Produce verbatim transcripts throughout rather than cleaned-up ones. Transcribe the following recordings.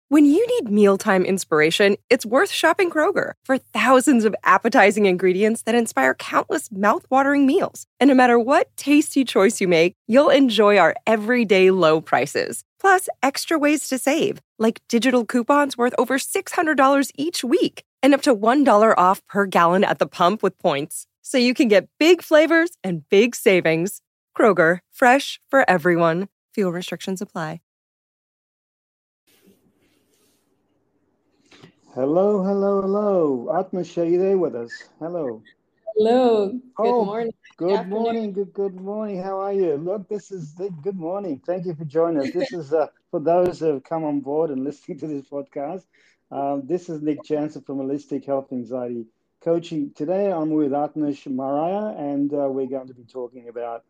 When you need mealtime inspiration, it's worth shopping Kroger for thousands of appetizing ingredients that inspire countless mouthwatering meals. And no matter what tasty choice you make, you'll enjoy our everyday low prices. Plus, extra ways to save, like digital coupons worth over six hundred dollars each week and up to one dollar off per gallon at the pump with points. So you can get big flavors and big savings. Kroger, fresh for everyone. Fuel restrictions apply. Hello, hello, hello. Atmash, are you there with us? Hello. Hello. Good Oh, morning. Good good afternoon. morning. Good good morning. How are you? Look, this is the good morning. Thank you for joining us. This is uh, for those who have come on board and listening to this podcast. Um, this is Nick Jansen from Holistic Health Anxiety Coaching. Today, I'm with Atmash Mariah, and uh, we're going to be talking about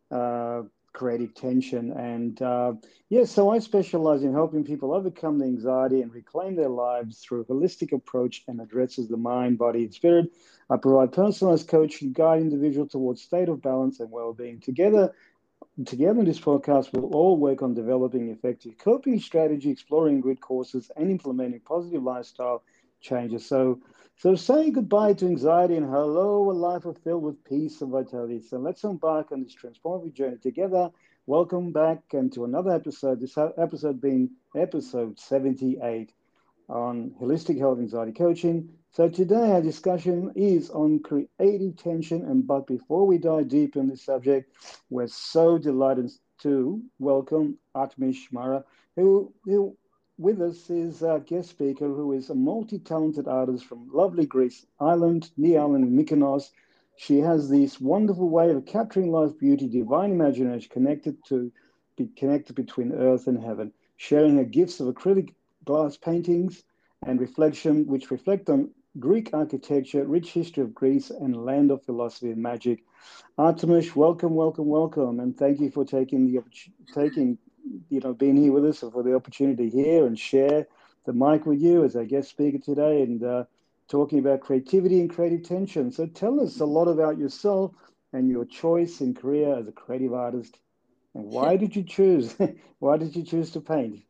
uh, creative tension. And uh, yeah, so I specialize in helping people overcome the anxiety and reclaim their lives through a holistic approach and addresses the mind, body, and spirit. I provide personalized coaching to guide individuals towards state of balance and well-being. Together, together in this podcast, we'll all work on developing effective coping strategy, exploring good courses, and implementing positive lifestyle changes. So, so say goodbye to anxiety and hello, a life filled with peace and vitality. So let's embark on this transformative journey together. Welcome back and to another episode. This episode being episode seventy-eight on holistic health anxiety coaching. So today our discussion is on creative tension. And but before we dive deep in this subject, we're so delighted to welcome Atmash Mariah, who, who with us is a guest speaker who is a multi-talented artist from lovely Greece island, the island of Mykonos. She has this wonderful way of capturing life beauty, divine imagination, connected to be connected between earth and heaven, sharing her gifts of acrylic glass paintings and reflection, which reflect on Greek architecture, rich history of Greece, and land of philosophy and magic. Artemis, welcome, welcome, welcome, and thank you for taking the taking, you know, being here with us, for the opportunity here and share the mic with you as our guest speaker today, and uh, talking about creativity and creative tension. So tell us a lot about yourself and your choice and career as a creative artist, and why did you choose? Why did you choose to paint?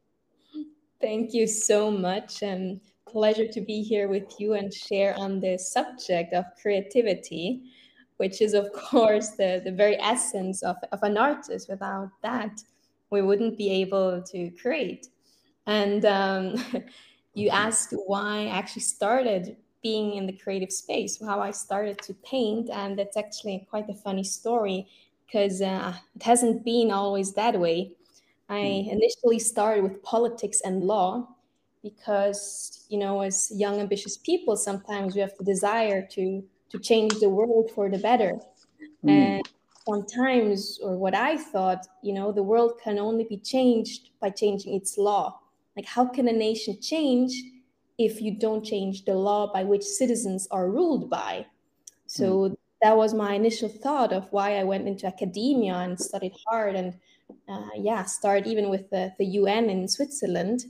Thank you so much, and pleasure to be here with you and share on the subject of creativity, which is, of course, the, the very essence of, of an artist. Without that, we wouldn't be able to create. And um, you asked why I actually started being in the creative space, how I started to paint, and that's actually quite a funny story because uh, it hasn't been always that way. I initially started with politics and law because, you know, as young, ambitious people, sometimes we have the desire to to change the world for the better. Mm, And sometimes, or what I thought, you know, the world can only be changed by changing its law. Like, how can a nation change if you don't change the law by which citizens are ruled by? mm, So that was my initial thought of why I went into academia and studied hard and uh, yeah, started even with the, the U N in Switzerland.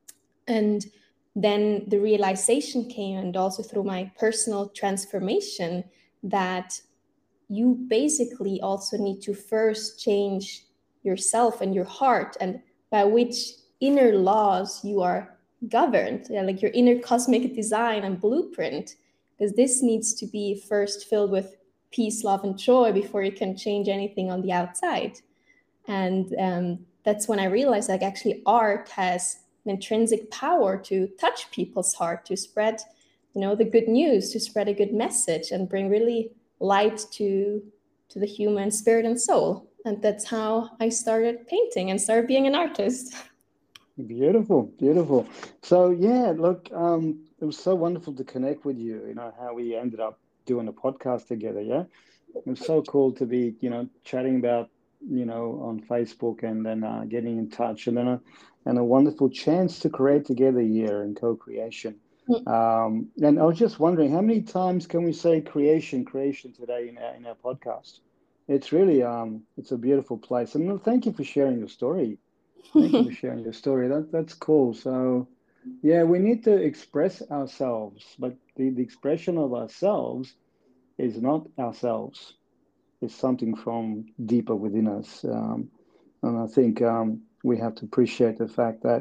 And then the realization came, and also through my personal transformation, that you basically also need to first change yourself and your heart, and by which inner laws you are governed, yeah, like your inner cosmic design and blueprint, because this needs to be first filled with peace, love, and joy before you can change anything on the outside. And um, that's when I realized, like, actually art has an intrinsic power to touch people's heart, to spread, you know, the good news, to spread a good message and bring really light to to the human spirit and soul. And that's how I started painting and started being an artist. beautiful, beautiful. So yeah, look, um, it was so wonderful to connect with you. You know how we ended up doing a podcast together. Yeah, it was so cool to be, you know, chatting about, you know, on Facebook and then uh, getting in touch, and then a, and a wonderful chance to create together here in co-creation. Um, and I was just wondering, how many times can we say creation, creation today in our, in our podcast? It's really, um, it's a beautiful place. And no, thank you for sharing your story. Thank you for sharing your story. That that's cool. So yeah, we need to express ourselves, but the, the expression of ourselves is not ourselves. It's something from deeper within us. Um, and I think um, we have to appreciate the fact that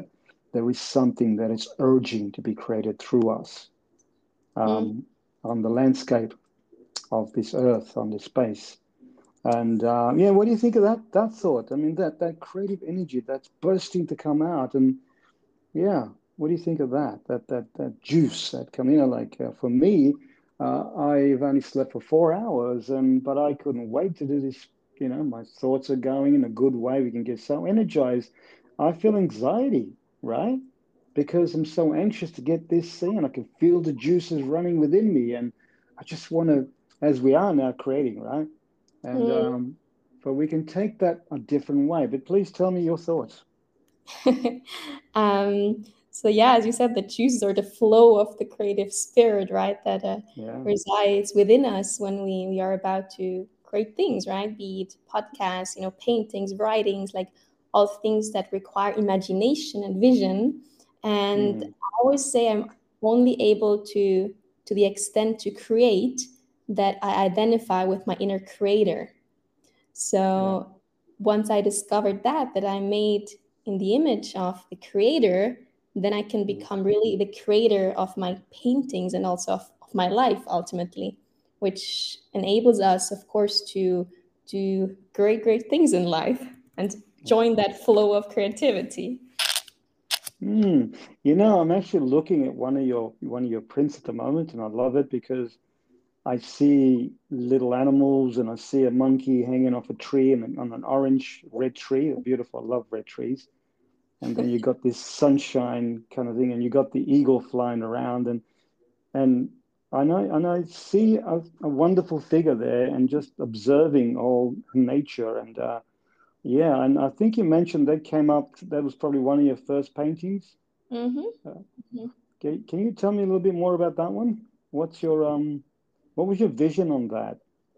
there is something that is urging to be created through us Mm. um, on the landscape of this earth, on this space. And uh, yeah, what do you think of that that thought? I mean, that that creative energy that's bursting to come out, and yeah, what do you think of that? That that that juice that come, you know, like uh, for me, uh, I've only slept for four hours, and but I couldn't wait to do this. You know, my thoughts are going in a good way. We can get so energized. I feel anxiety, right? Because I'm so anxious to get this thing, and I can feel the juices running within me, and I just want to, as we are now creating, right? And Mm. um, but we can take that a different way. But please tell me your thoughts. um, so yeah, as you said, the juices or the flow of the creative spirit, right, that uh, Yeah. resides within us when we, we are about to create things, right? Be it podcasts, you know, paintings, writings, like all things that require imagination and vision. And Mm. I always say I'm only able to, to the extent to create that I identify with my inner creator. Yeah. So once I discovered that, that I made in the image of the creator, then I can Mm. become really the creator of my paintings and also of, of my life ultimately, which enables us, of course, to do great, great things in life and join that flow of creativity. Mm. You know, I'm actually looking at one of your one of your prints at the moment, and I love it because I see little animals, and I see a monkey hanging off a tree and on an orange red tree. Beautiful. I love red trees. And then you got this sunshine kind of thing, and you got the eagle flying around, and and I know and I see a, a wonderful figure there, and just observing all nature. And uh, yeah, and I think you mentioned that came up. That was probably one of your first paintings. Uh, Mm-hmm. can, can you tell me a little bit more about that one? What's your um, what was your vision on that?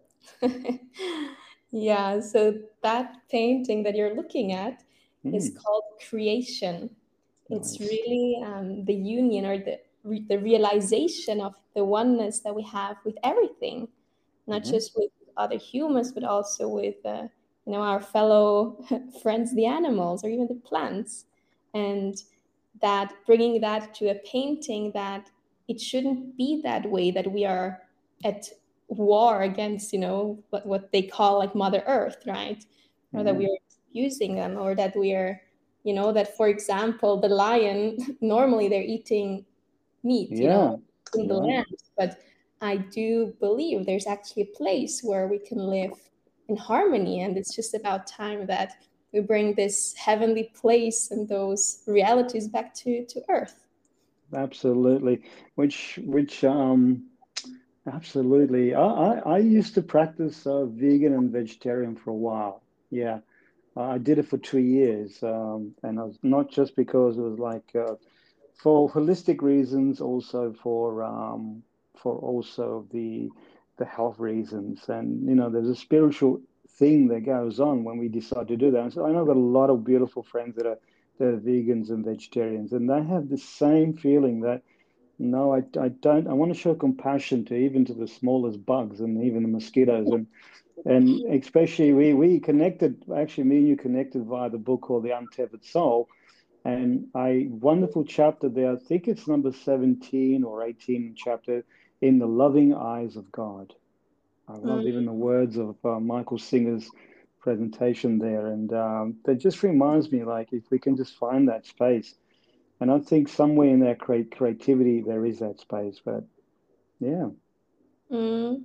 Yeah, so that painting that you're looking at is Hmm, called Creation. It's nice. really um, the union or the re- the realization of the oneness that we have with everything, not Hmm. just with other humans, but also with uh, you know, our fellow friends, the animals, or even the plants, and that bringing that to a painting, that it shouldn't be that way, that we are at war against, you know, what, what they call like Mother Earth, right? Or that we Hmm. are using them, or that we are, you know, that for example, the lion, normally they're eating meat, you know, Yeah, in the right. land. But I do believe there's actually a place where we can live in harmony. And it's just about time that we bring this heavenly place and those realities back to, to earth. Absolutely. Which which um absolutely. I I, I used to practice uh, vegan and vegetarian for a while. Yeah. I did it for two years, um, and I was not just because it was like uh, for holistic reasons, also for um, for also the the health reasons, and you know, there's a spiritual thing that goes on when we decide to do that. And so I know I've got a lot of beautiful friends that are that are vegans and vegetarians, and they have the same feeling that no, I, I don't. I want to show compassion to even to the smallest bugs and even the mosquitoes, and and especially we we connected, actually me and you connected via the book called The Untethered Soul, and I wonderful chapter there. I think it's number seventeen or eighteen chapter in the loving eyes of God. I love even the words of uh, Michael Singer's presentation there, and um, that just reminds me, like, if we can just find that space, and I think somewhere in that create creativity there is that space. But yeah, Mm.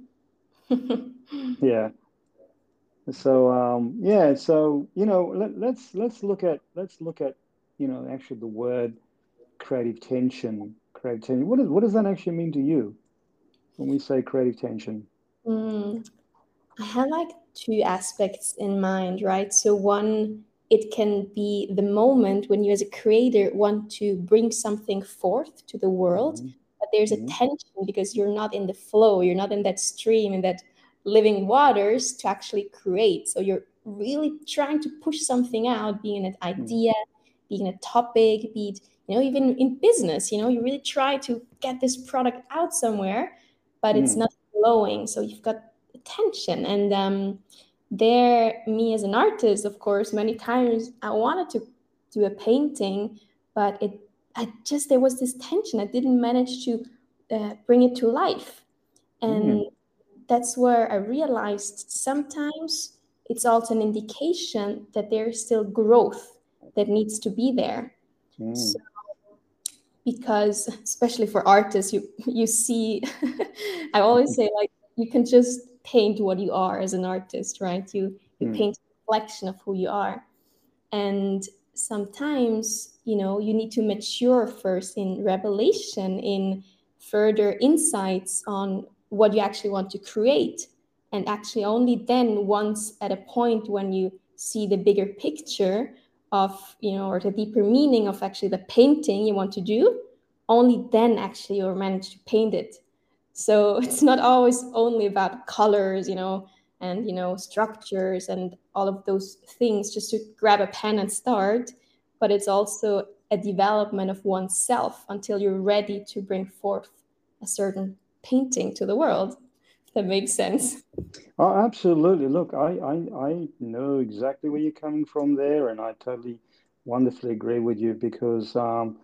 yeah. So um, yeah, so you know, let, let's let's look at let's look at you know actually the word creative tension. Creative tension. What does what does that actually mean to you when we say creative tension? Mm. I have like two aspects in mind, right? So, one, it can be the moment when you, as a creator, want to bring something forth to the world, Hmm. but there's a Hmm. tension because you're not in the flow, you're not in that stream, in that living waters to actually create. So, you're really trying to push something out, being an idea, being a topic, be it, you know, even in business, you know, you really try to get this product out somewhere, but it's Hmm. not flowing. So, you've got attention. And um, there, me as an artist, of course, many times I wanted to do a painting, but it I just there was this tension. I didn't manage to uh, bring it to life, and mm. that's where I realized sometimes it's also an indication that there's still growth that needs to be there. Mm. So, because especially for artists, you you see, I always say, like, you can just paint what you are as an artist, right? You you mm. paint a reflection of who you are. And sometimes, you know, you need to mature first in revelation, in further insights on what you actually want to create. And actually only then, once at a point when you see the bigger picture of, you know, or the deeper meaning of actually the painting you want to do, only then actually you'll manage to paint it. So it's not always only about colors, you know, and, you know, structures and all of those things just to grab a pen and start, but it's also a development of oneself until you're ready to bring forth a certain painting to the world. If that makes sense. Oh, absolutely. Look, I, I, I know exactly where you're coming from there, and I totally wonderfully agree with you because um,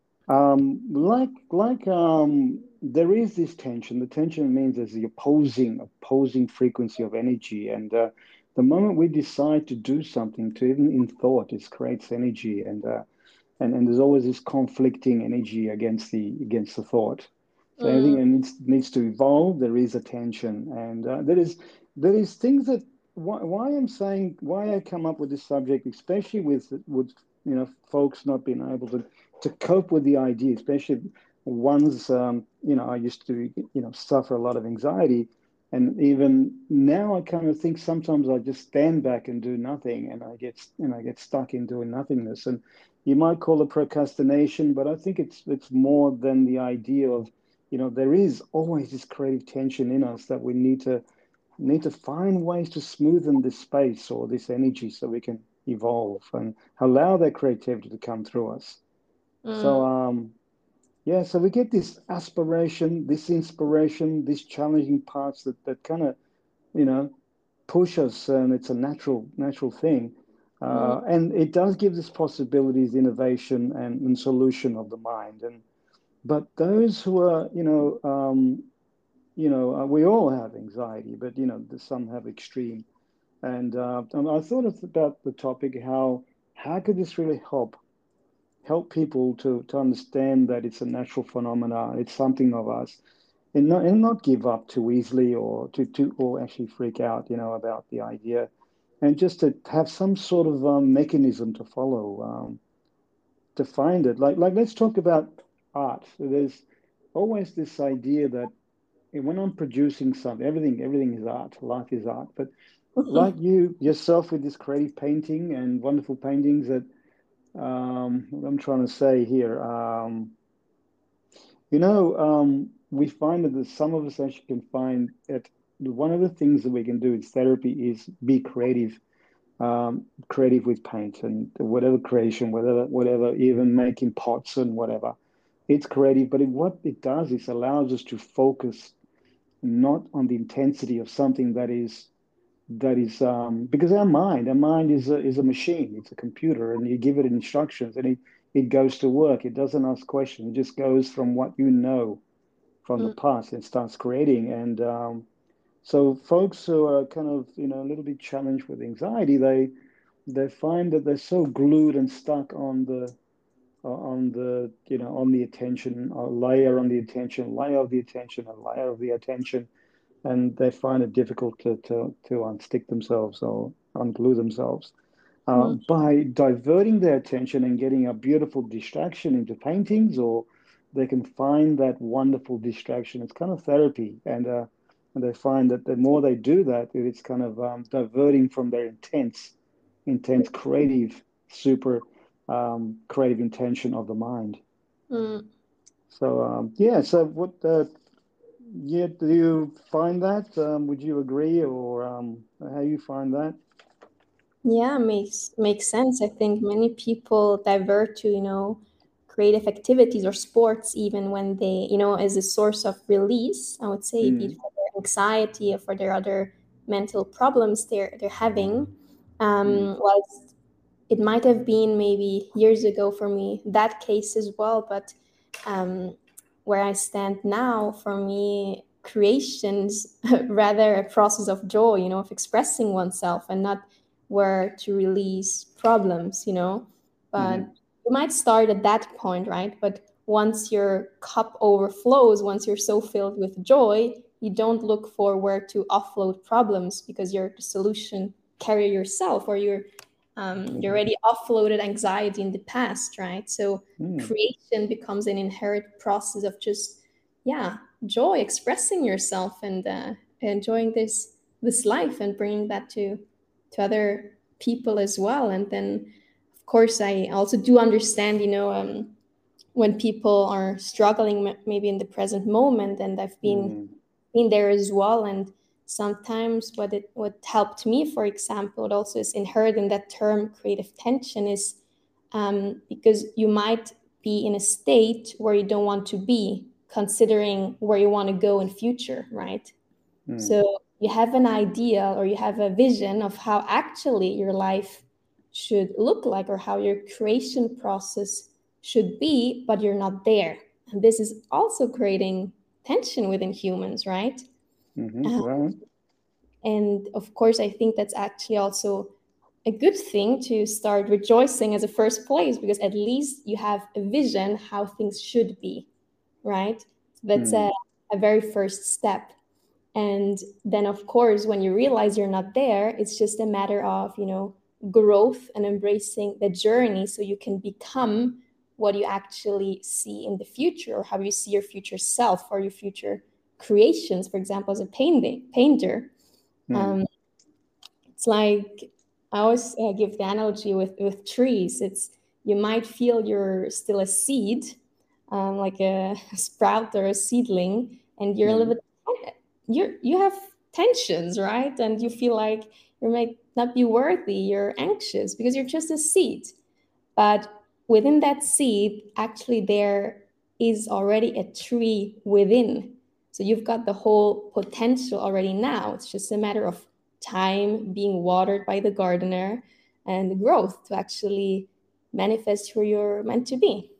um, like, like um, there is this tension. The tension means there's the opposing, opposing frequency of energy. And uh, the moment we decide to do something, to even in thought, it creates energy. And, uh, and, and there's always this conflicting energy against the, against the thought. So mm. anything that needs, needs to evolve, there is a tension. And uh, there is, there is things that, why, why I'm saying, why I come up with this subject, especially with, with, you know, folks not being able to, to cope with the idea, especially ones, um, you know, I used to, you know, suffer a lot of anxiety. And even now I kind of think sometimes I just stand back and do nothing and I get, and I get stuck in doing nothingness. And you might call it procrastination, but I think it's, it's more than the idea of, you know, there is always this creative tension in us that we need to, need to find ways to smoothen this space or this energy so we can evolve and allow that creativity to come through us. Mm. So, um, yeah, so we get this aspiration, this inspiration, these challenging parts that, that kind of, you know, push us, and it's a natural, natural thing. Uh, mm. And it does give us possibilities, innovation, and, and solution of the mind. And but those who are, you know, um, you know, uh, we all have anxiety, but you know, some have extreme. And uh, I thought about the topic, how how could this really help help people to to understand that it's a natural phenomenon, it's something of us, and not and not give up too easily or to to or actually freak out, you know, about the idea, and just to have some sort of um, mechanism to follow, um, to find it. Like like let's talk about art. There's always this idea that when I'm producing something, everything everything is art. Life is art, but like you yourself with this creative painting and wonderful paintings that um, what I'm trying to say here, um, you know, um, we find that some of us actually can find that one of the things that we can do in therapy is be creative, um, creative with paint and whatever creation, whatever, whatever, even making pots and whatever. It's creative, but it, what it does is allows us to focus not on the intensity of something that is that is um, because our mind, our mind is a, is a machine, it's a computer, and you give it instructions and it, it goes to work. It doesn't ask questions. It just goes from what you know from mm. the past and starts creating. And um, so folks who are kind of, you know, a little bit challenged with anxiety, they they find that they're so glued and stuck on the on the, you know, on the attention, a layer on the attention, layer of the attention, a layer of the attention. And they find it difficult to, to, to unstick themselves or unglue themselves. Uh, mm. By diverting their attention and getting a beautiful distraction into paintings, or they can find that wonderful distraction. It's kind of therapy. And, uh, and they find that the more they do that, it's kind of um, diverting from their intense, intense, creative, super um, creative intention of the mind. Mm. So, um, yeah, so what... Uh, Yeah, do you find that? Um, would you agree, or um, how you find that? Yeah, makes makes sense. I think many people divert to, you know, creative activities or sports even when they, you know, as a source of release, I would say, mm. be it for their anxiety or for their other mental problems they're they're having. Um, mm. Whilst it might have been maybe years ago for me, that case as well. But um, where I stand now, for me, creation's rather a process of joy, you know, of expressing oneself and not where to release problems, you know. But Mhm. you might start at that point, right? But once your cup overflows, once you're so filled with joy, you don't look for where to offload problems because you're the solution carrier yourself, or you're um, you already offloaded anxiety in the past, right? So Mm. creation becomes an inherent process of just, yeah, joy, expressing yourself and uh, enjoying this this life and bringing that to to other people as well. And then, of course, I also do understand, you know, um, when people are struggling m- maybe in the present moment, and I've been Mm. been there as well. And sometimes what it what helped me, for example, it also is inherent in that term creative tension, is um, because you might be in a state where you don't want to be, considering where you want to go in future, right? Mm. So you have an idea or you have a vision of how actually your life should look like, or how your creation process should be, but you're not there. And this is also creating tension within humans, right? Mhm. Uh, Right. and of course, I think that's actually also a good thing to start rejoicing as a first place, because at least you have a vision how things should be, right? So that's Mm. a, a very first step. And then, of course, when you realize you're not there, it's just a matter of, you know, growth and embracing the journey so you can become what you actually see in the future, or how you see your future self or your future creations. For example, as a painting painter, Mm. um, it's like I always uh, give the analogy with with trees. It's, you might feel you're still a seed, um, like a sprout or a seedling, and you're a Mm. little bit, you you have tensions, right? And you feel like you might not be worthy. You're anxious because you're just a seed. But within that seed, actually, there is already a tree within. So you've got the whole potential already now. It's just a matter of time, being watered by the gardener, and the growth to actually manifest who you're meant to be.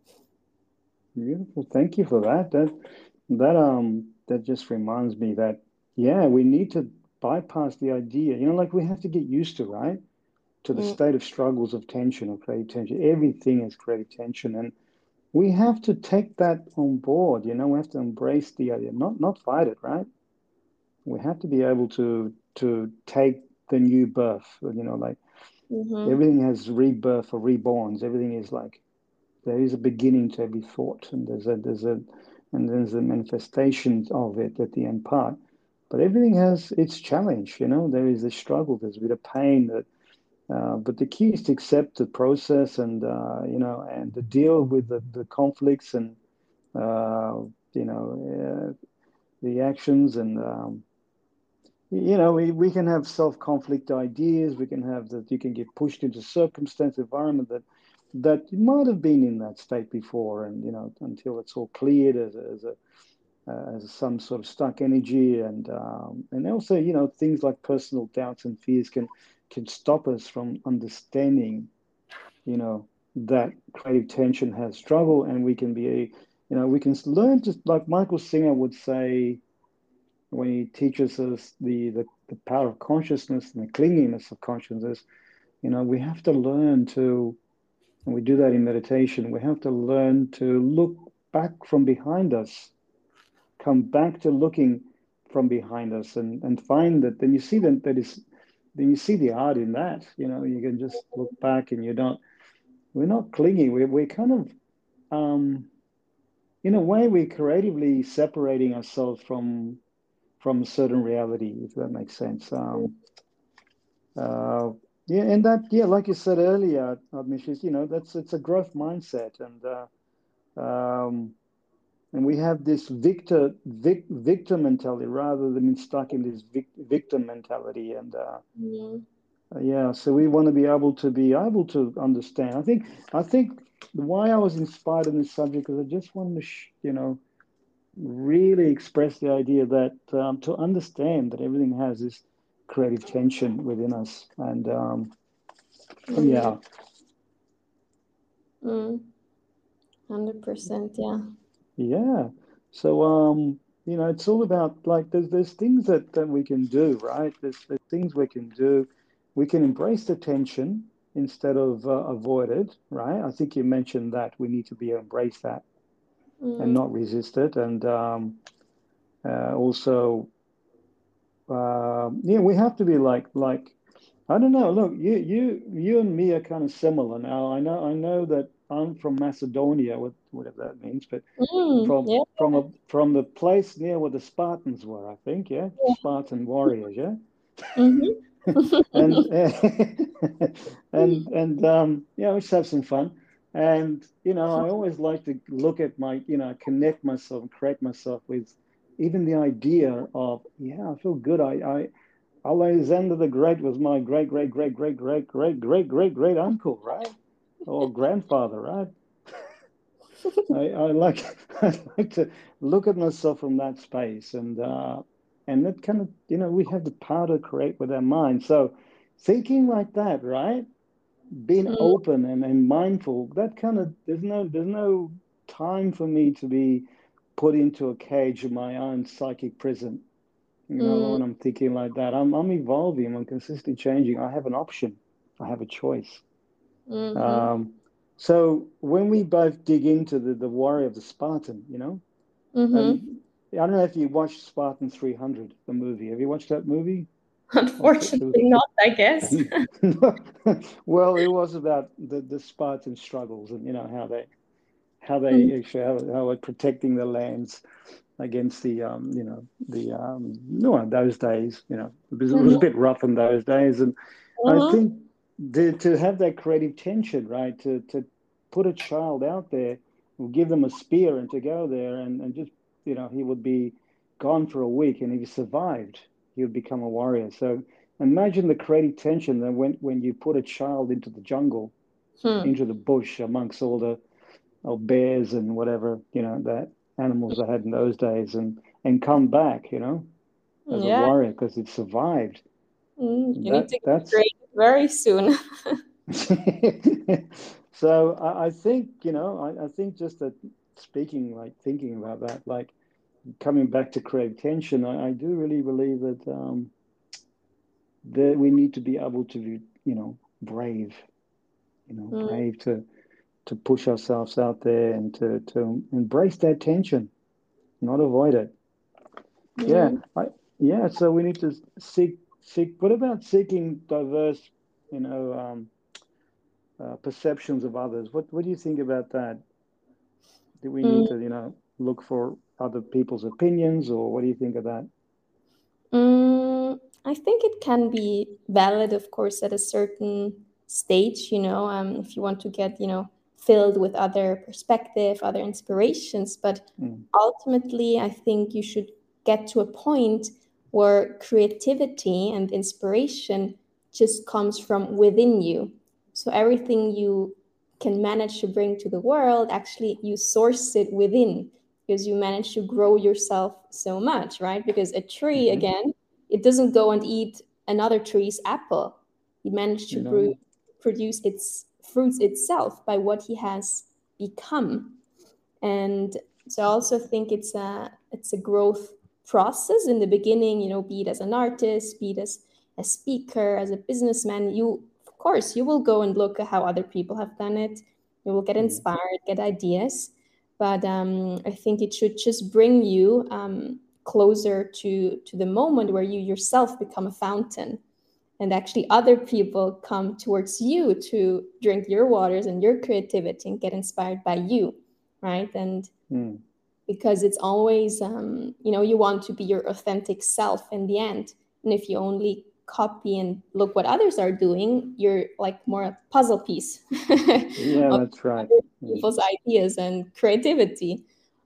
Beautiful. Thank you for that. That that um that just reminds me that, yeah, we need to bypass the idea. You know, like we have to get used to, right? To the Mm, state of struggles of tension or creative tension. Everything is creative tension, and we have to take that on board. You know, we have to embrace the idea, not not fight it, right? We have to be able to to take the new birth. You know, like mhm, everything has rebirth or reborns. Everything is like there is a beginning to every thought, and there's a there's a and there's a manifestation of it at the end part. But everything has its challenge. You know, there is a struggle. There's a bit of pain that. Uh, but the key is to accept the process, and uh, you know, and to deal with the, the conflicts, and uh, you know, uh, the actions, and um, you know, we, we can have self-conflict ideas. We can have that you can get pushed into circumstance, environment that that you might have been in that state before, and you know, until it's all cleared as a, as a uh, as some sort of stuck energy, and um, and also, you know, things like personal doubts and fears can can stop us from understanding, you know, that creative tension has struggle, and we can be a, you know, we can learn, just like Michael Singer would say when he teaches us the, the the power of consciousness and the clinginess of consciousness. You know, we have to learn to, and we do that in meditation, we have to learn to look back from behind us, come back to looking from behind us, and and find that, then you see that that is then you see the art in that. You know, you can just look back, and you're not we're not clinging. We're we're kind of um in a way we're creatively separating ourselves from from a certain reality, if that makes sense. Um uh yeah, and that, yeah, like you said earlier, Admishes, you know, that's it's a growth mindset, and uh um and we have this victor vic, victor mentality rather than being stuck in this vic, victim mentality, and uh, mhm, yeah, so we want to be able to be able to understand. I think I think why I was inspired in this subject, because I just wanted to sh- you know, really express the idea that um, to understand that everything has this creative tension within us, and um, Mm. Yeah. Mm. one hundred percent, yeah. Yeah. So, um, you know, it's all about like there's there's things that, that we can do, right? There's there's things we can do. We can embrace the tension instead of uh, avoid it, right? I think you mentioned that we need to be embrace that and Mm. not resist it, and um, uh, also, uh, yeah, we have to be like like I don't know. Look, you you you and me are kind of similar now. I know I know that I'm from Macedonia, what whatever that means, but Mm. from Yeah. from a from the place near where the Spartans were, I think, yeah, Spartan warriors, yeah, Mm-hmm. and and and um, yeah, let's have some fun. And you know, I always like to look at my, you know, connect myself and correct myself with even the idea of, yeah, I feel good. I I Alexander the Great was my great great great great great great great great great uncle, right, or grandfather, right? I, I like I like to look at myself from that space, and uh, and that kind of, you know, we have the power to create with our mind. So thinking like that, right? Being Mm. open and, and mindful, that kind of, there's no there's no time for me to be put into a cage of my own psychic prison. You know, Mm. when I'm thinking like that, I'm I'm evolving, I'm consistently changing. I have an option, I have a choice. Mm-hmm. Um, so when we both dig into the, the warrior of the Spartan, you know, Mm-hmm. and I don't know if you watched Spartan three hundred, the movie. Have you watched that movie? Unfortunately not, I guess. Well, it was about the, the Spartan struggles, and you know how they how Mm. they actually how, how they're protecting the lands against the um you know the um no in those days, you know, it was, it was a Mm-hmm. bit rough in those days, and I Mm-hmm. think the, to have that creative tension, right, to to put a child out there, give them a spear and to go there and, and just, you know, he would be gone for a week, and if he survived, he would become a warrior. So imagine the creative tension that when when you put a child into the jungle, Hmm. into the bush amongst all the or bears and whatever, you know, that animals they had in those days, and and come back, you know, as a Yeah. warrior because it survived. Mm. You need That to get that's great very soon. so I, I think, you know, I, I think just that speaking, like thinking about that, like coming back to create tension, I, I do really believe that um that we need to be able to be, you know, brave, you know, Mm. brave to to push ourselves out there and to to embrace that tension, not avoid it. Yeah, Mm. I yeah. So we need to seek seek. What about seeking diverse, you know, um, uh, perceptions of others? What what do you think about that? Do we need Mm. to, you know, look for other people's opinions, or what do you think of that? Mm, I think it can be valid, of course, at a certain stage, you know, um, if you want to get, you know, filled with other perspective, other inspirations. But Mm, ultimately, I think you should get to a point where creativity and inspiration just comes from within you. So everything you can manage to bring to the world, actually, you source it within because you manage to grow yourself so much, right? Because a tree, hmm again, it doesn't go and eat another tree's apple. He managed to You brew, know, produce its fruits itself by what he has become. And so I also think it's a it's a growth process in the beginning, you know, be it as an artist, be it as a speaker, as a businessman, you of course you will go and look at how other people have done it. You will get mm, inspired, get ideas. But um, I think it should just bring you um, closer to to the moment where you yourself become a fountain and actually other people come towards you to drink your waters and your creativity and get inspired by you, right? And mm, because it's always um, you know, you want to be your authentic self in the end, and if you only copy and look what others are doing, you're like more a puzzle piece yeah, of that's right. other Mm, people's ideas and creativity.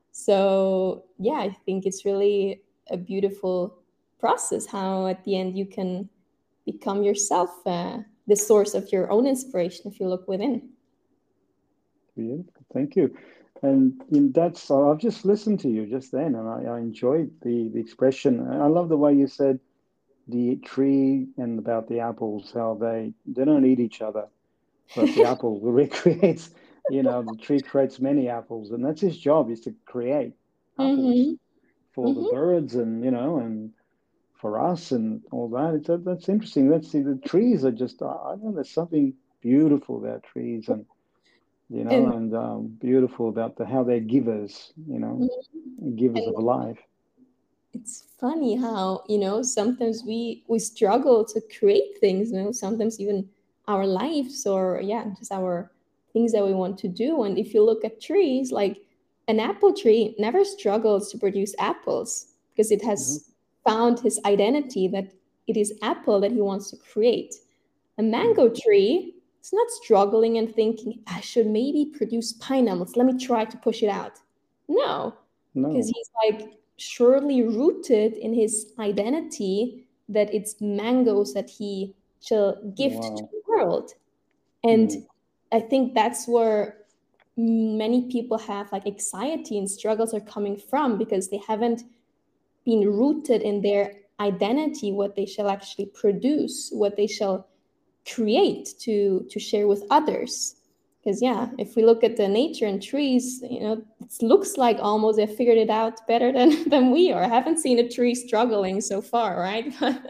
So yeah, I think it's really a beautiful process how at the end you can become yourself uh, the source of your own inspiration if you look within. yeah, thank you. And in that's, I've just listened to you just then, and I, I enjoyed the the expression. I love the way you said the tree and about the apples, how they they don't eat each other. but the apple recreates, you know, the tree creates many apples, and that's his job, is to create apples Mm-hmm. for the Mm-hmm. birds and, you know, and for us and all that. It's, that's interesting. Let's see, the trees are just, I don't know, there's something beautiful about trees, and, you know, And and um, beautiful about the how they're givers, you know, givers and of life. it's funny how, you know, sometimes we we struggle to create things, you know, sometimes even our lives or yeah, just our things that we want to do. And if you look at trees, like an apple tree never struggles to produce apples because it Mhm. has found his identity that it is apple that he wants to create. A mango tree is not struggling and thinking, I should maybe produce pineapples. Let me try to push it out. No, because No. he's like surely rooted in his identity that it's mangoes that he shall gift to Wow. the world. And Mm. I think that's where many people have like anxiety and struggles are coming from because they haven't been rooted in their identity, what they shall actually produce, what they shall create to to share with others. Because yeah, if we look at the nature and trees, you know, it looks like almost they figured it out better than than we are. I haven't seen a tree struggling so far, right?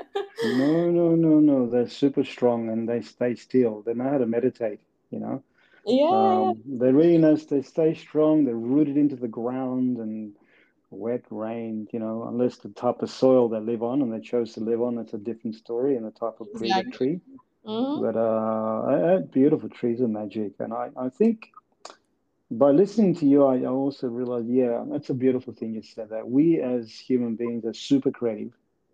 No, no, no, no. They're super strong and they stay still. They know how to meditate, you know. Yeah, Um, they really know they stay strong. They're rooted into the ground and wet rain, you know, unless the type of soil they live on and they chose to live on, that's a different story and the type of breed of exactly. tree. Hmm. But uh, uh, beautiful trees are magic. And I, I think by listening to you, I, I also realized, yeah, that's a beautiful thing you said, that we as human beings are super creative.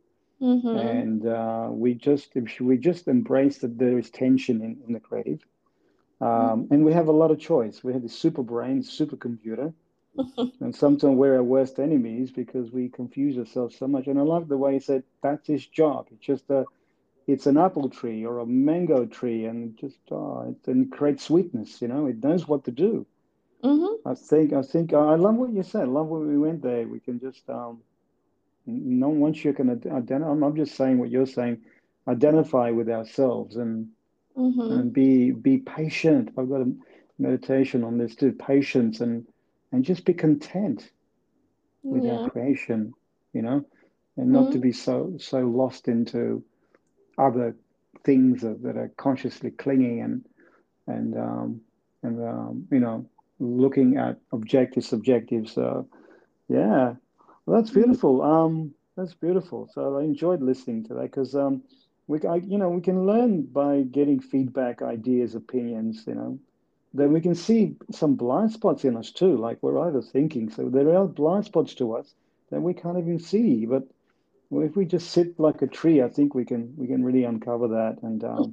Hmm. And uh, we just if we just embrace that there is tension in, in the creative. Um, and we have a lot of choice. We have the super brain, supercomputer, and sometimes we're our worst enemies because we confuse ourselves so much. And I love the way he said that's his job. It's just a, it's an apple tree or a mango tree, and just oh, it, and it creates sweetness. You know, it knows what to do. Hmm. I think, I think, I love what you said. I love when we went there. We can just, um, no, once you can identify, I'm, I'm just saying what you're saying, identify with ourselves and and Hmm. be be patient. I've got a meditation on this too, patience and and just be content with our Yeah. creation, you know, and not to Hmm. be so so lost into other things that, that are consciously clinging and and um, and um, you know, looking at objective subjectives. So yeah, well, that's beautiful. Um, that's beautiful. So I enjoyed listening to that because um, we I, you know we can learn by getting feedback, ideas, opinions. You know, then we can see some blind spots in us too, like we're overthinking. So there are blind spots to us that we can't even see. But if we just sit like a tree, I think we can we can really uncover that and um,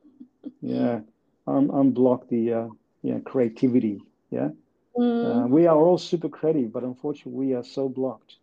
yeah, un unblock the uh, yeah creativity. Yeah, uh, Mm. we are all super creative, but unfortunately, we are so blocked.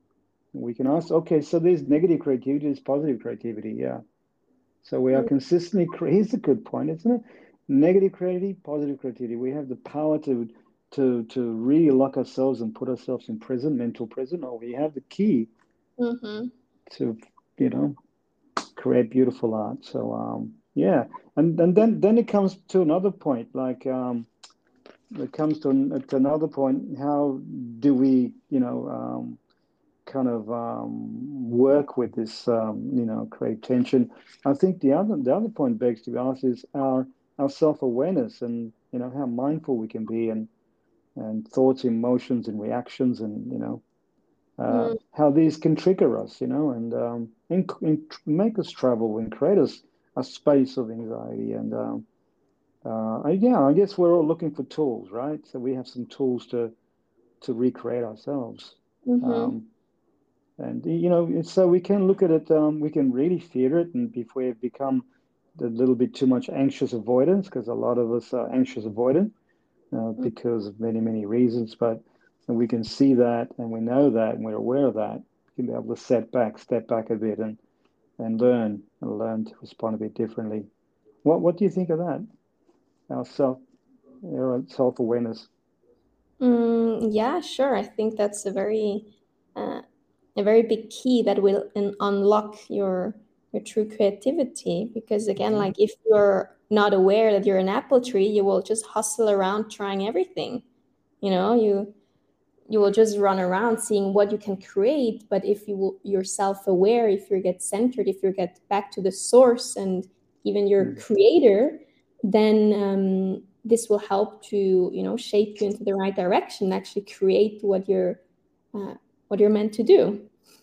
We can ask, okay, so there's negative creativity, there's positive creativity. Yeah. So we are consistently, cre- here's a good point, isn't it? Negative creativity, positive creativity. We have the power to to to really lock ourselves and put ourselves in prison, mental prison, or we have the key Hmm. to, you know, create beautiful art. So um yeah. And and then then it comes to another point, like um it comes to, an, to another point, how do we, you know, um kind of um, work with this, um, you know, create tension. I think the other the other point begs to be asked is our our self awareness and you know how mindful we can be and and thoughts, emotions, and reactions, and you know uh, Mm. how these can trigger us, you know, and um, and, and make us trouble and create us a space of anxiety. And um, uh, yeah, I guess we're all looking for tools, right? So we have some tools to to recreate ourselves. Hmm. Um, And you know, so we can look at it, um, we can really fear it, and if we have become a little bit too much anxious avoidance, because a lot of us are anxious avoidant uh, because of many, many reasons. But we can see that, and we know that, and we're aware of that. We can be able to set back, step back a bit, and and learn and learn to respond a bit differently. What what do you think of that? Our self, our self awareness. Mm, yeah, sure. I think that's a very uh, a very big key that will un unlock your your true creativity. Because again, Hmm. like if you're not aware that you're an apple tree, you will just hustle around trying everything. You know, you you will just run around seeing what you can create. But if you will, you're self-aware, if you get centered, if you get back to the source and even your mm. creator, then um, this will help to, you know, shape you into the right direction, actually create what you're uh, what you're meant to do.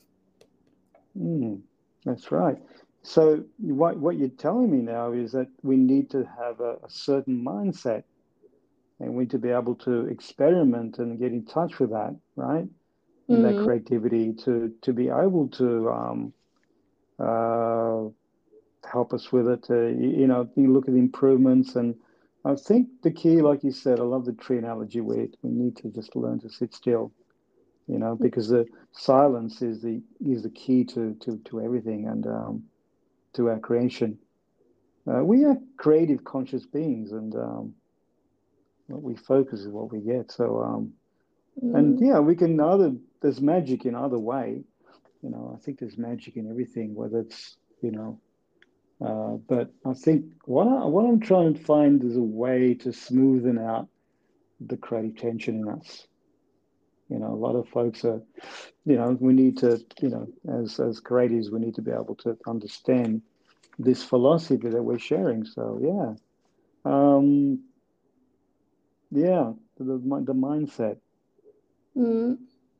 Mm, that's right. So what what you're telling me now is that we need to have a, a certain mindset, and we need to be able to experiment and get in touch with that, right? In mm-hmm. that creativity, to to be able to um, uh, help us with it. To, you know, you look at the improvements, and I think the key, like you said, I love the tree analogy. Where we need to just learn to sit still, you know, because the silence is the is the key to to to everything, and um, to our creation. Uh, we are creative, conscious beings, and um, what we focus is what we get. So, um, mm. and yeah, we can either, there's magic in either way. You know, I think there's magic in everything, whether it's, you know, uh, but I think what, I, what I'm trying to find is a way to smoothen out the creative tension in us. You know, a lot of folks are, you know, we need to, you know, as, as creatives, we need to be able to understand this philosophy that we're sharing. So, yeah. Um, yeah, the, the mindset. Mm.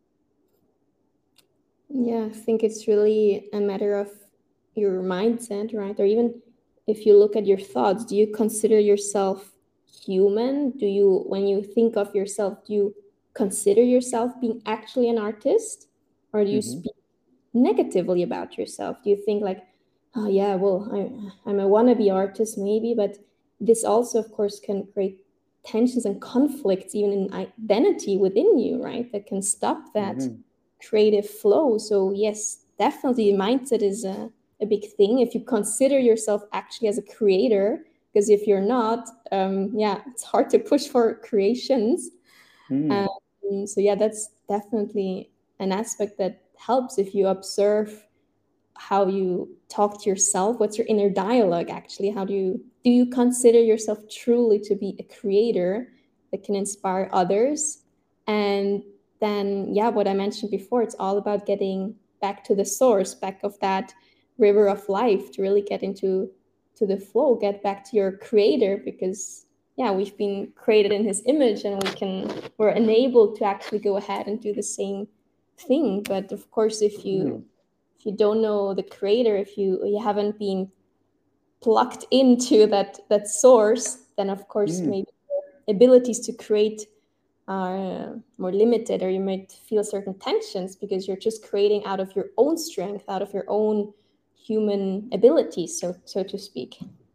Yeah, I think it's really a matter of your mindset, right? Or even if you look at your thoughts, do you consider yourself human? Do you, when you think of yourself, do you consider yourself being actually an artist? Or do you mm-hmm. speak negatively about yourself? Do you think like, oh yeah, well, I, I'm a wannabe artist maybe, but this also, of course, can create tensions and conflicts even in identity within you, right? That can stop that mm-hmm. creative flow. So yes, definitely mindset is a, a big thing. If you consider yourself actually as a creator, because if you're not, um, yeah, it's hard to push for creations. Mm. Um, so yeah, that's definitely an aspect that helps if you observe how you talk to yourself. What's your inner dialogue actually? How do you do you consider yourself truly to be a creator that can inspire others? And then, yeah, what I mentioned before, it's all about getting back to the source, back of that river of life, to really get into to the flow, get back to your creator, because yeah, we've been created in his image, and we can we're enabled to actually go ahead and do the same thing. But of course, if you mm. if you don't know the creator, if you you haven't been plugged into that that source, then of course mm. maybe your abilities to create are more limited, or you might feel certain tensions because you're just creating out of your own strength, out of your own human abilities, so so to speak.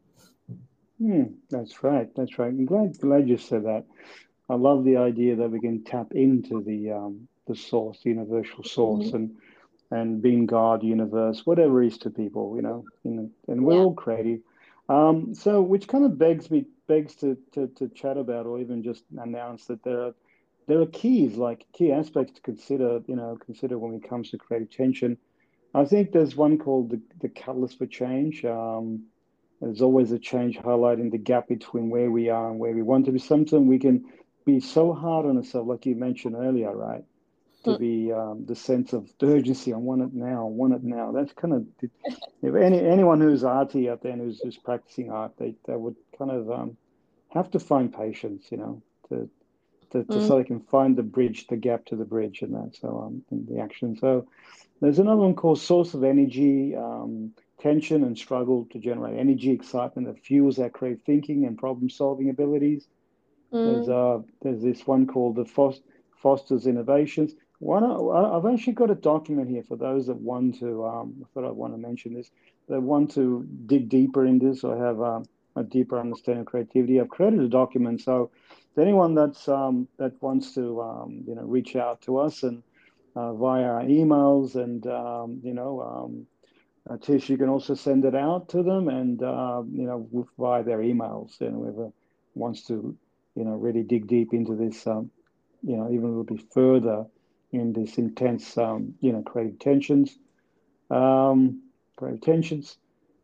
Mm, that's right. That's right. I'm glad glad you said that. I love the idea that we can tap into the um, the source, the universal source, mm-hmm. and and being God, universe, whatever it is to people, you know, you know, and we're yeah. all creative. Um, so, which kind of begs me begs to, to to chat about, or even just announce that there are there are keys, like key aspects to consider, you know, consider when it comes to creative tension. I think there's one called the the catalyst for change. Um, there's always a change highlighting the gap between where we are and where we want to be. Sometimes we can be so hard on ourselves, like you mentioned earlier, right? To be um, the sense of urgency. I want it now. I want it now. That's kind of, if any anyone who's arty out there and who's who's practicing art, they, they would kind of um, have to find patience, you know, to to, to mm. so they can find the bridge, the gap to the bridge, and that. So um, in the action. So there's another one called source of energy, um, tension and struggle to generate energy, excitement that fuels our creative thinking and problem solving abilities. Mm. There's uh there's this one called the Foster, fosters innovations. One, I've actually got a document here for those that want to, um, I thought I'd want to mention this, that want to dig deeper in this or have um, a deeper understanding of creativity. I've created a document, so anyone that's um, that wants to, um, you know, reach out to us and uh, via our emails, and um, you know, um, uh, Tish, you can also send it out to them, and uh, you know, with, via their emails. And whoever wants to, you know, really dig deep into this, um, you know, even a little bit further in this intense, um, you know, creative tensions, um, creative tensions.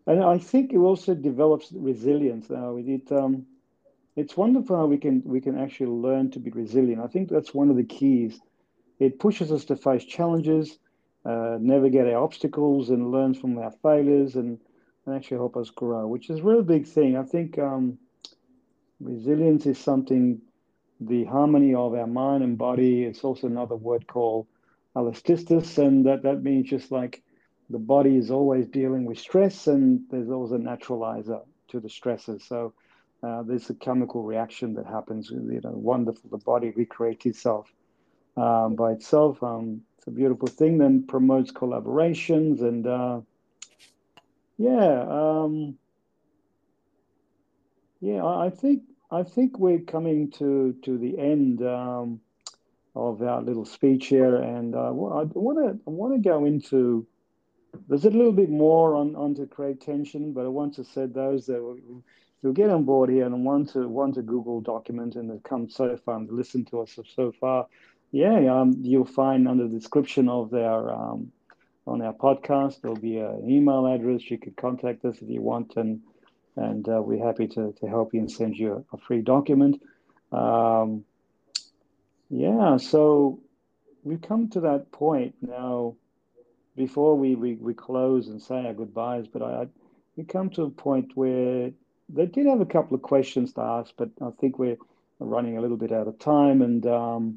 And I think it also develops resilience. Now, it um, it's wonderful how we can we can actually learn to be resilient. I think that's one of the keys. It pushes us to face challenges, uh, navigate our obstacles, and learn from our failures, and, and actually help us grow, which is a really big thing. I think um, resilience is something, the harmony of our mind and body. It's also another word called elasticity, and that, that means just like the body is always dealing with stress, and there's always a naturalizer to the stresses. So uh, there's a chemical reaction that happens. You know, wonderful. The body recreates itself um, by itself. Um, it's a beautiful thing. Then promotes collaborations, and uh, yeah, um, yeah. I, I think I think we're coming to to the end. Um, of our little speech here, and uh, well, I want to I want to go into there's a little bit more on onto create tension, but I want to say those that will, will get on board here and want to want to Google document and have come so far and listen to us so far. Yeah, um, you'll find under the description of their um, on our podcast there'll be an email address. You could contact us if you want, and and uh, we're happy to to help you and send you a, a free document. Um, yeah, so we've come to that point now before we, we, we close and say our goodbyes, but I, I we come to a point where they did have a couple of questions to ask, but I think we're running a little bit out of time. And um,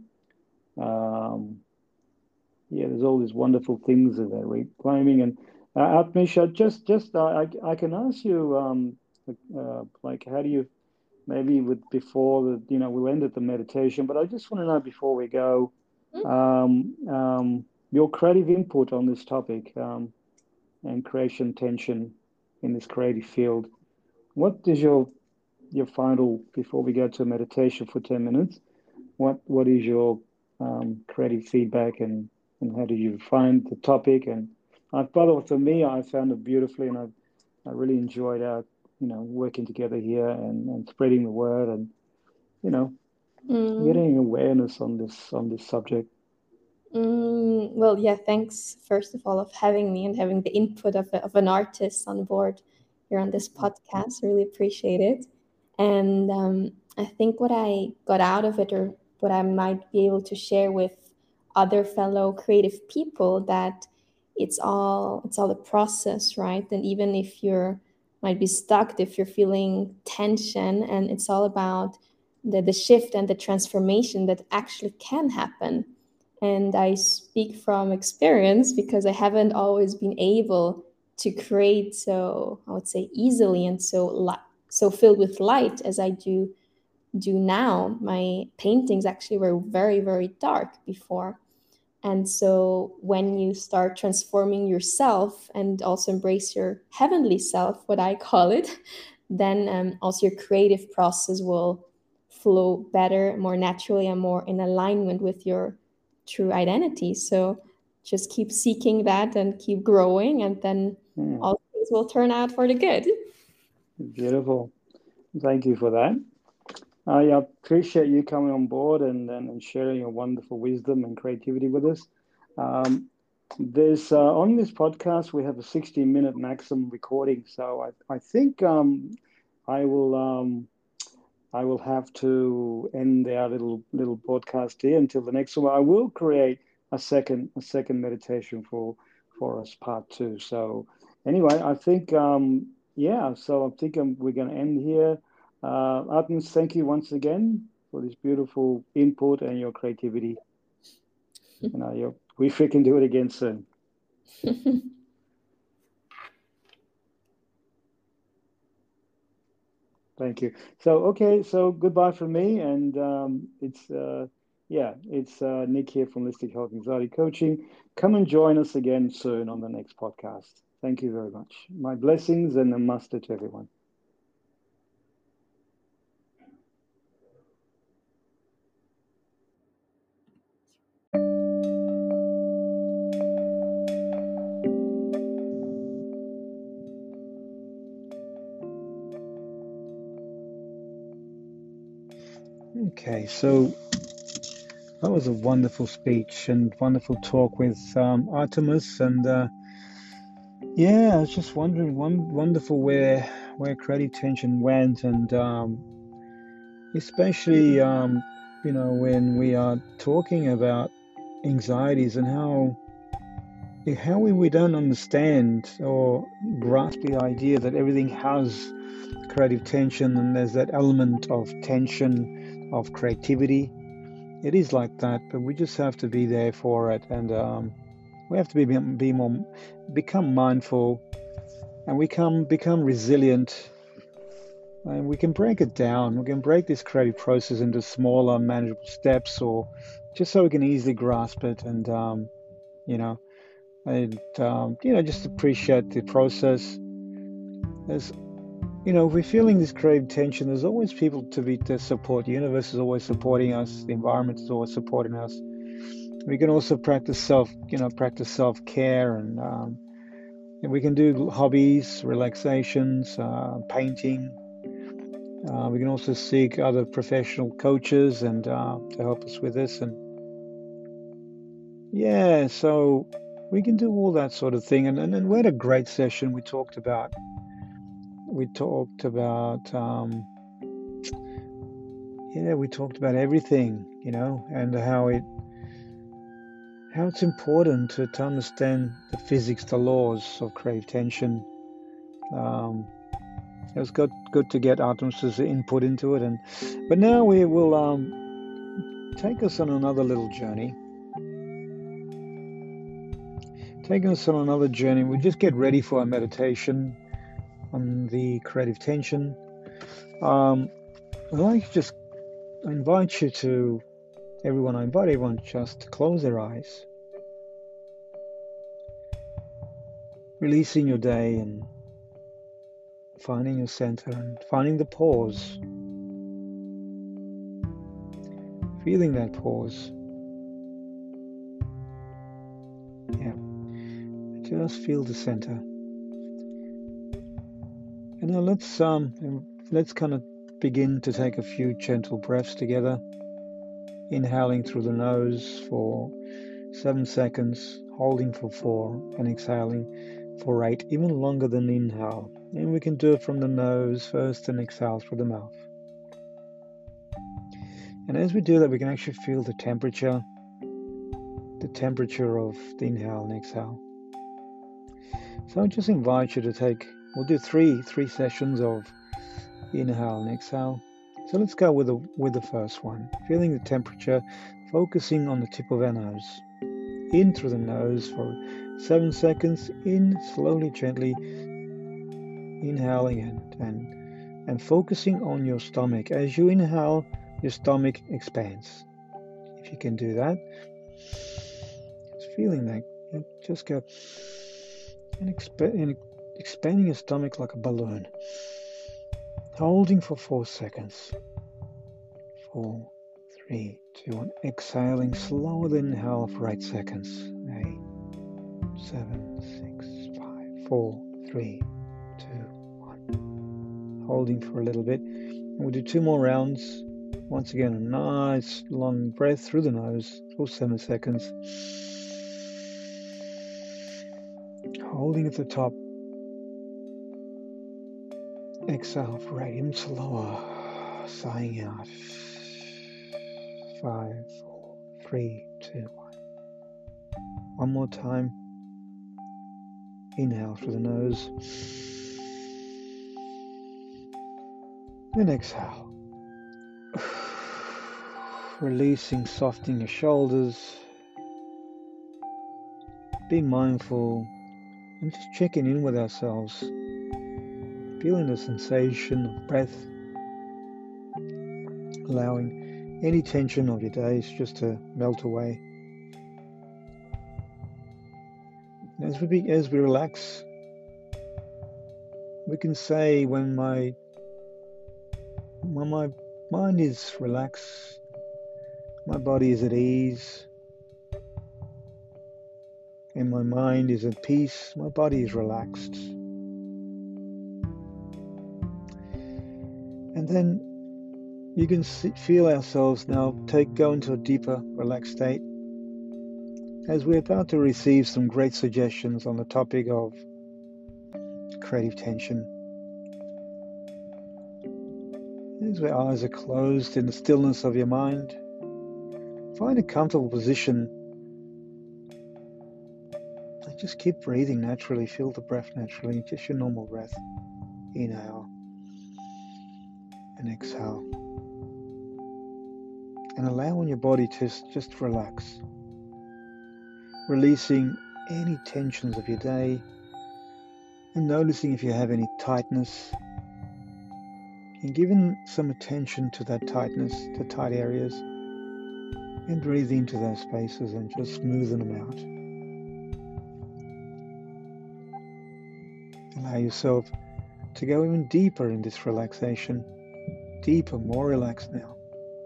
um, yeah, there's all these wonderful things that they're reclaiming. And uh, Atmisha, just just uh, I I can ask you um, uh, like how do you maybe with before the you know we'll end at the meditation, but I just want to know before we go um, um, your creative input on this topic um, and creation tension in this creative field. What is your your final before we go to meditation for ten minutes? What what is your um, creative feedback and and how did you find the topic? And uh, by the way, for me, I found it beautifully, and I I really enjoyed our you know working together here and, and spreading the word and you know Mm. getting awareness on this on this subject. Mm, well, yeah, thanks, first of all, of having me and having the input of, a, of an artist on board here on this podcast. Really appreciate it. And um, I think what I got out of it, or what I might be able to share with other fellow creative people, that it's all it's all a process, right? And even if you're might be stuck, if you're feeling tension, and it's all about the, the shift and the transformation that actually can happen. And I speak from experience because I haven't always been able to create so, I would say, easily and so li- so filled with light as I do do now. My paintings actually were very, very dark before. And so when you start transforming yourself and also embrace your heavenly self, what I call it, then um, also your creative process will flow better, more naturally, and more in alignment with your true identity. So just keep seeking that and keep growing, and then Yeah, all things will turn out for the good. beautiful. Thank you for that. I appreciate you coming on board and, and, and sharing your wonderful wisdom and creativity with us. Um, there's uh, on this podcast we have a sixty minute maximum recording, so I, I think um, I will um, I will have to end our little little podcast here until the next one. I will create a second a second meditation for for us part two. So anyway, I think um, yeah. So I think um, we're going to end here. Uh, Artemis, thank you once again for this beautiful input and your creativity. You know, you we freaking do it again soon. Thank you. So, okay, so goodbye from me. And um, it's, uh, yeah, it's uh, Nick here from Holistic Health Anxiety Coaching. Come and join us again soon on the next podcast. Thank you very much. My blessings and namaste to everyone. Okay, so that was a wonderful speech and wonderful talk with um, Artemis. And uh, Yeah, I was just wondering, one wonderful where where creative tension went, and um, especially um, you know when we are talking about anxieties and how how we, we don't understand or grasp the idea that everything has creative tension, and there's that element of tension of creativity. It is like that, but we just have to be there for it, and um, we have to be be more become mindful, and we come become resilient, and we can break it down. We can break this creative process into smaller, manageable steps, or just so we can easily grasp it, and um, you know, and um, you know, just appreciate the process. There's, you know, if we're feeling this creative tension, there's always people to be to support. The universe is always supporting us. The environment is always supporting us. We can also practice self, you know, practice self-care, and um, and we can do hobbies, relaxations, uh, painting. Uh, we can also seek other professional coaches and uh, to help us with this. And yeah, so we can do all that sort of thing. And and, and we had a great session. We talked about we talked about um, yeah, we talked about everything, you know, and how it how it's important to, to understand the physics, the laws of creative tension. Um, it was good good to get Artemis's input into it, and but now we will um, take us on another little journey. Taking us on another journey. We just get ready for our meditation on the creative tension. Um, I'd like to just invite you to, everyone, I invite everyone just to close their eyes. Releasing your day and finding your center and finding the pause. Feeling that pause. Yeah. Just feel the center. And now let's um let's kind of begin to take a few gentle breaths together. Inhaling through the nose for seven seconds, holding for four, and exhaling for eight, even longer than the inhale. And we can do it from the nose first and exhale through the mouth. And as we do that, we can actually feel the temperature, the temperature of the inhale and exhale. So I just invite you to take, we'll do three, three sessions of inhale and exhale. So let's go with the, with the first one. Feeling the temperature, focusing on the tip of our nose. In through the nose for seven seconds, in slowly, gently, inhaling and, and, and focusing on your stomach. As you inhale, your stomach expands. If you can do that, just feeling that, you just go and, exp- and expanding your stomach like a balloon. Holding for four seconds. Four, three, two, one. Exhaling slower than inhale for eight seconds. Eight, seven, six, five, four, three, two, one. Holding for a little bit. And we'll do two more rounds. Once again, a nice long breath through the nose for seven seconds. Holding at the top. Exhale for eight, even slower. Sighing out. Five, four, three, two, one. One more time. Inhale through the nose. And exhale. Releasing, softening your shoulders. Be mindful and just checking in with ourselves. Feeling the sensation of breath. Allowing any tension of your days just to melt away. As we be, as we relax, we can say when my when my mind is relaxed, my body is at ease, and my mind is at peace, my body is relaxed. And then you can see, feel ourselves now take go into a deeper, relaxed state as we're about to receive some great suggestions on the topic of creative tension. As your eyes are closed in the stillness of your mind, find a comfortable position and just keep breathing naturally. Feel the breath naturally, just your normal breath. Inhale and exhale. And allowing your body to just relax. Releasing any tensions of your day and noticing if you have any tightness. And giving some attention to that tightness, to tight areas, and breathe into those spaces and just smoothen them out. Allow yourself to go even deeper in this relaxation, deeper, more relaxed now.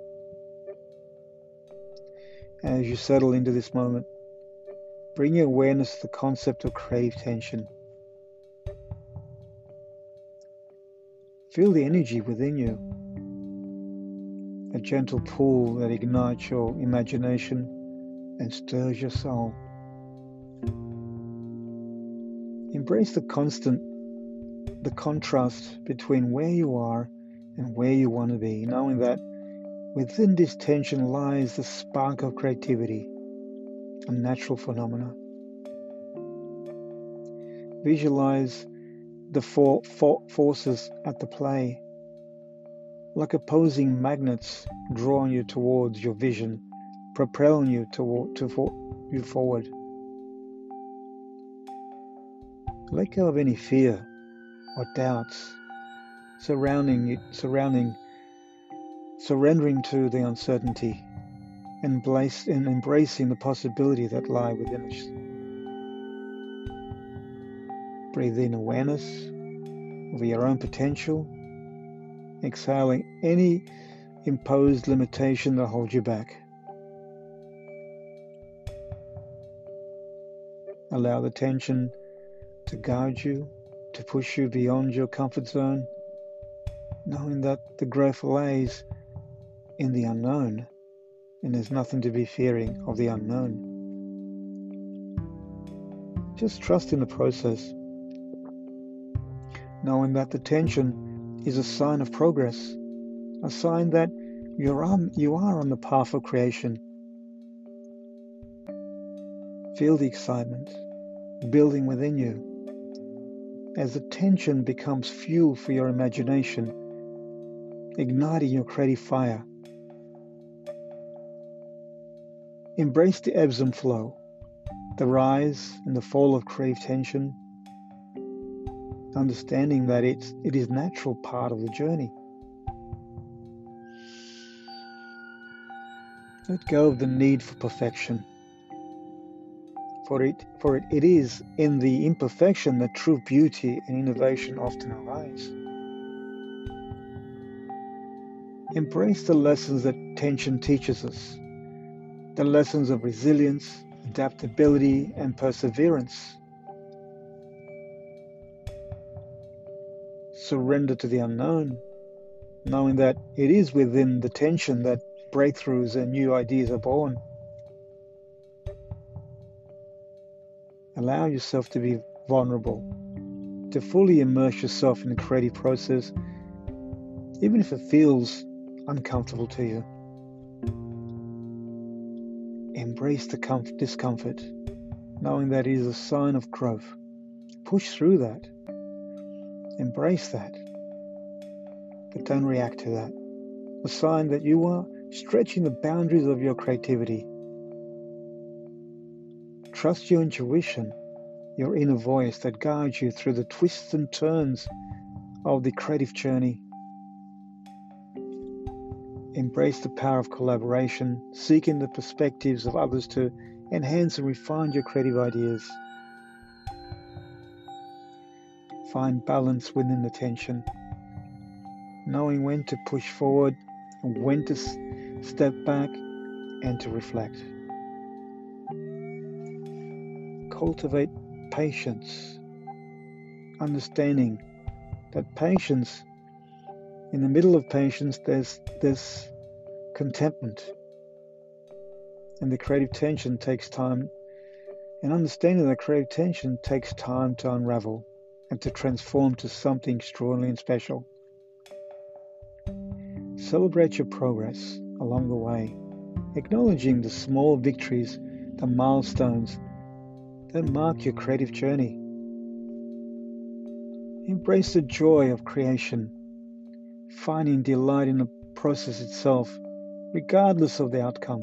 As you settle into this moment, bring your awareness to the concept of creative tension. Feel the energy within you, a gentle pull that ignites your imagination and stirs your soul. Embrace the constant, the contrast between where you are and where you want to be, knowing that within this tension lies the spark of creativity, a natural phenomena. Visualize the four, four forces at the play, like opposing magnets drawing you towards your vision, propelling you toward to for, you forward. Let go of any fear or doubts surrounding you, surrounding, surrendering to the uncertainty, and embrace, and embracing the possibility that lie within us. Breathe in awareness of your own potential, exhaling any imposed limitation that holds you back. Allow the tension to guide you, to push you beyond your comfort zone, knowing that the growth lies in the unknown, and there's nothing to be fearing of the unknown. Just trust in the process, knowing that the tension is a sign of progress, a sign that you're on, you are on the path of creation. Feel the excitement building within you as the tension becomes fuel for your imagination, igniting your creative fire. Embrace the ebbs and flow, the rise and the fall of creative tension, understanding that it's, it is a natural part of the journey. Let go of the need for perfection. For it, for it, it is in the imperfection that true beauty and innovation often arise. Embrace the lessons that tension teaches us, the lessons of resilience, adaptability, and perseverance. Surrender to the unknown, knowing that it is within the tension that breakthroughs and new ideas are born. Allow yourself to be vulnerable, to fully immerse yourself in the creative process, even if it feels uncomfortable to you. Embrace the comfort, discomfort, knowing that it is a sign of growth. Push through that. Embrace that. But don't react to that. A sign that you are stretching the boundaries of your creativity. Trust your intuition, your inner voice that guides you through the twists and turns of the creative journey. Embrace the power of collaboration, seeking the perspectives of others to enhance and refine your creative ideas. Find balance within the tension, knowing when to push forward and when to s- step back and to reflect. Cultivate patience, understanding that patience, in the middle of patience, there's this contentment, and the creative tension takes time, and understanding that creative tension takes time to unravel, and to transform to something extraordinary and special. Celebrate your progress along the way, acknowledging the small victories, the milestones that mark your creative journey. Embrace the joy of creation, finding delight in the process itself, regardless of the outcome.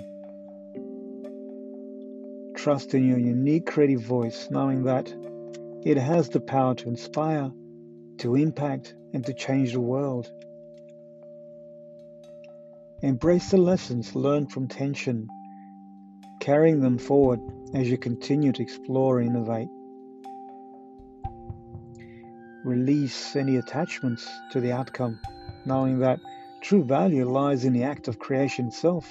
Trust in your unique creative voice, knowing that it has the power to inspire, to impact, and to change the world. Embrace the lessons learned from tension, carrying them forward as you continue to explore and innovate. Release any attachments to the outcome, knowing that true value lies in the act of creation itself.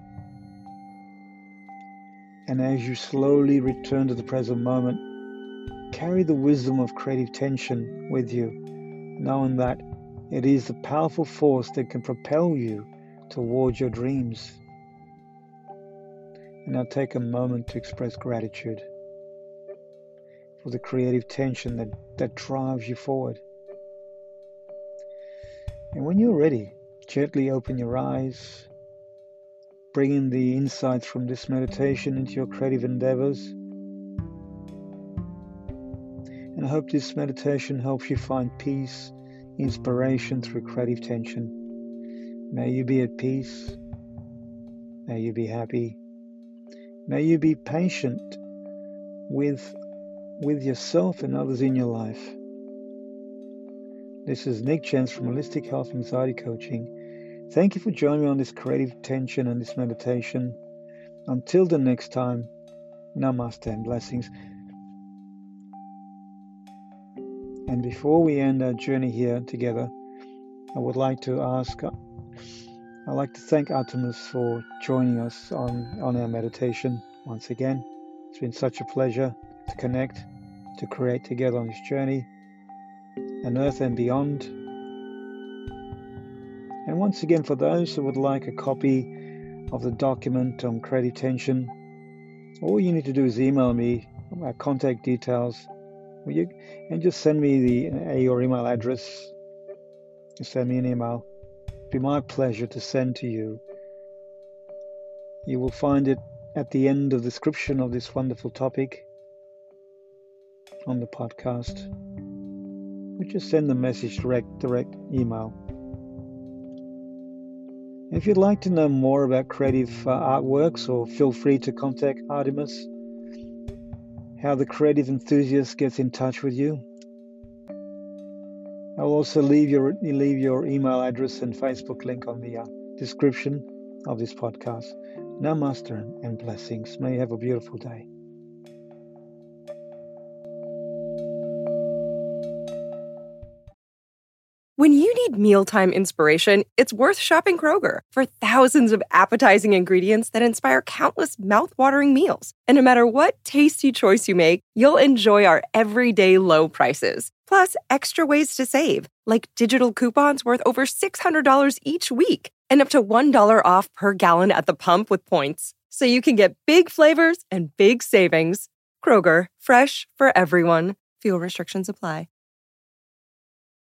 And as you slowly return to the present moment, carry the wisdom of creative tension with you, knowing that it is the powerful force that can propel you towards your dreams. And now take a moment to express gratitude for the creative tension that, that drives you forward. And when you're ready, gently open your eyes, bring in the insights from this meditation into your creative endeavors. And I hope this meditation helps you find peace, inspiration through creative tension. May you be at peace. May you be happy. May you be patient with, with yourself and others in your life. This is Nick Jens from Holistic Health Anxiety Coaching. Thank you for joining me on this creative tension and this meditation. Until the next time, namaste and blessings. And before we end our journey here together, I would like to ask, I'd like to thank Artemis for joining us on, on our meditation once again. It's been such a pleasure to connect, to create together on this journey, on Earth and beyond. And once again, for those who would like a copy of the document on creative tension, all you need to do is email me my contact details, will you, and just send me the uh, your email address. Just send me an email. It'd be my pleasure to send to you. You will find it at the end of the description of this wonderful topic on the podcast. We just send the message direct, direct email. If you'd like to know more about creative uh, artworks, or feel free to contact Artemis. How the creative enthusiast gets in touch with you. I'll also leave your leave your email address and Facebook link on the uh, description of this podcast. Namaste and blessings. May you have a beautiful day. When you need mealtime inspiration, it's worth shopping Kroger for thousands of appetizing ingredients that inspire countless mouth-watering meals. And no matter what tasty choice you make, you'll enjoy our everyday low prices. Plus, extra ways to save, like digital coupons worth over six hundred dollars each week and up to one dollar off per gallon at the pump with points. So you can get big flavors and big savings. Kroger, fresh for everyone. Fuel restrictions apply.